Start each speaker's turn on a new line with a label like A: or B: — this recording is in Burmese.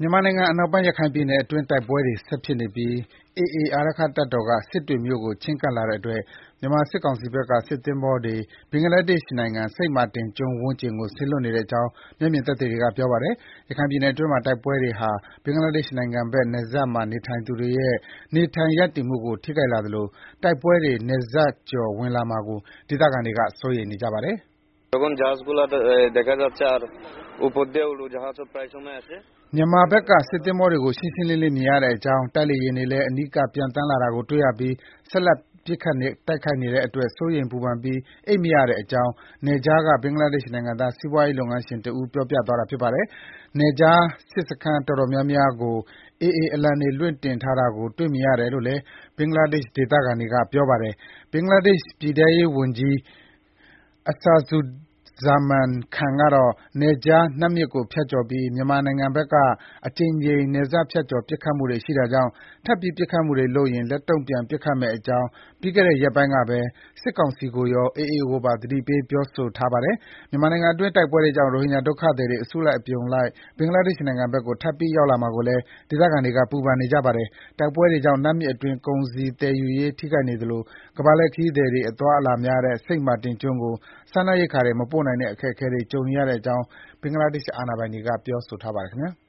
A: မြန်မာနိုင်ငံအနောက်ပိုင်းရခိုင်ပြည်နယ်အတွင်းတိုက်ပွဲတွေဆက်ဖြစ်နေပြီး AA အာရက္ခတပ်တော်က စစ်တွေမြို့ကိုချဉ်းကပ်လာတဲ့အတွက် မြန်မာစစ်ကောင်စီဘက်ကစစ်သင်္ဘောတွေ ဘင်္ဂလားဒေ့ရှ်နိုင်ငံ စိန့်မာတင်ကျွန်းဝန်းကျင်ကို စေလွှတ်နေတဲ့အကြောင်း မျက်မြင်သက်သေတွေက ပြောပါတယ်။ ရခိုင်ပြည်နယ်အတွင်းတိုက်ပွဲတွေဟာ ဘင်္ဂလားဒေ့ရှ်နိုင်ငံဘက် နယ်စပ်မှာနေထိုင်သူတွေရဲ့ နေထိုင်ရပ်တည်မှုကို ထိခိုက်လာသလို တိုက်ပွဲတွေ နယ်စပ်ကျော်ဝင်လာမှာကို ဒေသခံတွေက စိုးရိမ်နေကြပါတယ်။
B: "
A: မြန်မာဘက်ကစစ်သင်္ဘောတွေကို ရှင်းရှင်းလင်းလင်းမြင်ရတဲ့အကြောင်း၊ တိုက်လေယာဉ်တွေလည်း အနီးကပ်ပျံသန်းလာတာကိုတွေ့ရပြီး ဆက်လက်ပစ်ခတ်တိုက်ခိုက်နေတဲ့အတွက် စိုးရိမ်ပူပန်ပြီး အိပ်မရတဲ့အကြောင်း နယ်ခြားက ဘင်္ဂလားဒေ့ရှ်နိုင်ငံသား စီးပွားရေးလုပ်ငန်းရှင်တဦး ပြောပြသွားတာပါ။ နယ်ခြားစစ်စခန်းတော်တော်များများကို AA အလံတွေလွှင့်တင်ထားတာကို တွေ့မြင်ရတယ်လို့လည်း ဘင်္ဂလားဒေ့ရှ်ဒေသခံတွေက ပြောပါတယ်။ ဘင်္ဂလားဒေ့ရှ်ပြည်ထဲရေးဝန်ကြီး Asaduzzaman Khan ကတော့ နယ်ခြားနတ်မြစ်ကိုဖြတ်ကျော်ပြီး မြန်မာနိုင်ငံဘက်က အကြိမ်ကြိမ် နယ်စပ်ဖြတ်ကျော်ပစ်ခတ်မှုတွေရှိတာကြောင့် ထပ်ပြီးပစ်ခတ်မှုတွေလုပ်ရင် လက်တုံ့ပြန်ပစ်ခတ်မယ့်အကြောင်း ပြီးခဲ့တဲ့ရက်ပိုင်းကပဲ စစ်ကောင်စီကိုရော AA ကိုပါ သတိပေးပြောဆိုထားပါတယ်။ မြန်မာနိုင်ငံအတွင်းတိုက်ပွဲတွေကြောင့် ရိုဟင်ဂျာဒုက္ခသည်တွေ အစုလိုက်အပြုံလိုက် ဘင်္ဂလားဒေ့ရှ်နိုင်ငံဘက်ကို ထပ်ပြီးရောက်လာမှာကိုလည်း ဒေသခံတွေက ပူပန်နေကြပါတယ်။ တိုက်ပွဲတွေကြောင့် နတ်မြစ်အတွင်း ကုန်စည်သယ်ယူရေးထိခိုက်နေသလို ကမ္ဘာလှည့်ခရီးသည်အသွားအလာများတဲ့ စိန့်မာတင်ကျွန်းကို စားနပ်ရိက္ခာတွေ မပို့နိုင်တဲ့အခက်အခဲတွေ ကြုံနေရတဲ့အကြောင်း ဘင်္ဂလားဒေ့ရှ်အာဏာပိုင်တွေက ပြောဆိုထားပါတယ်ခင်ဗျာ။